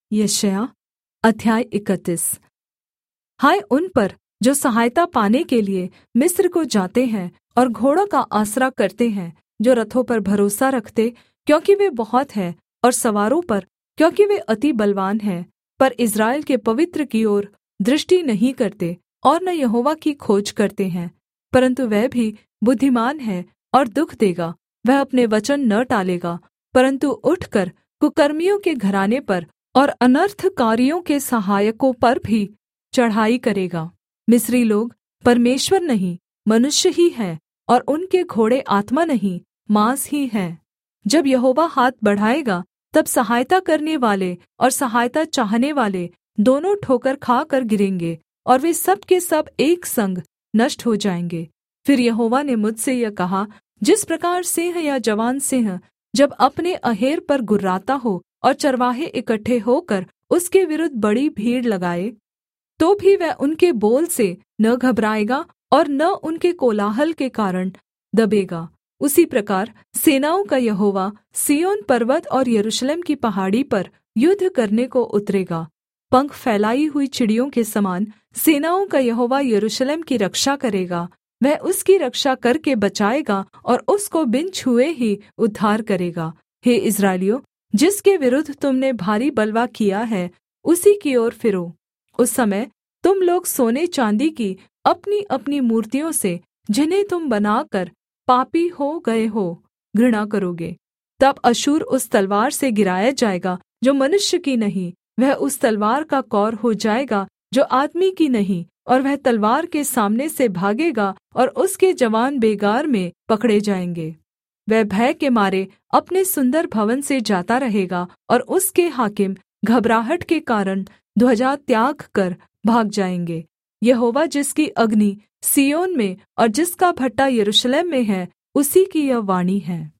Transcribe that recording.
यशायाह अध्याय 31। हाय उन पर जो सहायता पाने के लिये मिस्र को जाते हैं और घोड़ों का आसरा करते हैं, जो रथों पर भरोसा रखते क्योंकि वे बहुत हैं, और सवारों पर क्योंकि वे अति बलवान हैं, पर इस्राएल के पवित्र की ओर दृष्टि नहीं करते और न यहोवा की खोज करते हैं। परन्तु वह भी बुद्धिमान है और दुःख देगा, वह अपने वचन न टालेगा, परन्तु उठकर कुकर्मियों के घराने पर और अनर्थकारियों के सहायकों पर भी चढ़ाई करेगा। मिस्री लोग परमेश्वर नहीं मनुष्य ही हैं, और उनके घोड़े आत्मा नहीं माँस ही हैं। जब यहोवा हाथ बढ़ाएगा, तब सहायता करने वाले और सहायता चाहने वाले दोनों ठोकर खाकर गिरेंगे, और वे सब के सब एक संग नष्ट हो जाएंगे। फिर यहोवा ने मुझसे यह कहा, जिस प्रकार सिंह या जवान सिंह जब अपने अहेर पर गुर्राता हो और चरवाहे इकट्ठे होकर उसके विरुद्ध बड़ी भीड़ लगाए, तो भी वह उनके बोल से न घबराएगा और न उनके कोलाहल के कारण दबेगा, उसी प्रकार सेनाओं का यहोवा सिय्योन पर्वत और यरूशलेम की पहाड़ी पर युद्ध करने को उतरेगा। पंख फैलाई हुई चिड़ियों के समान सेनाओं का यहोवा यरूशलेम की रक्षा करेगा। वह उसकी रक्षा करके बचाएगा और उसको बिन छुए ही उद्धार करेगा। हे इस्राएलियों, जिसके विरुद्ध तुमने भारी बलवा किया है, उसी की ओर फिरो। उस समय तुम लोग सोने चाँदी की अपनी मूर्तियों से, जिन्हें तुम बनाकर पापी हो गए हो, घृणा करोगे। तब अश्शूर उस तलवार से गिराया जाएगा जो मनुष्य की नहीं, वह उस तलवार का कौर हो जाएगा जो आदमी की नहीं, और वह तलवार के सामने से भागेगा और उसके जवान बेगार में पकड़े जाएंगे। वह भय के मारे अपने सुन्दर भवन से जाता रहेगा, और उसके हाकिम घबराहट के कारण ध्वजा त्याग कर भाग जाएंगे। यहोवा जिसकी अग्नि सिय्योन में और जिसका भट्ठा यरूशलेम में है, उसी की यह वाणी है।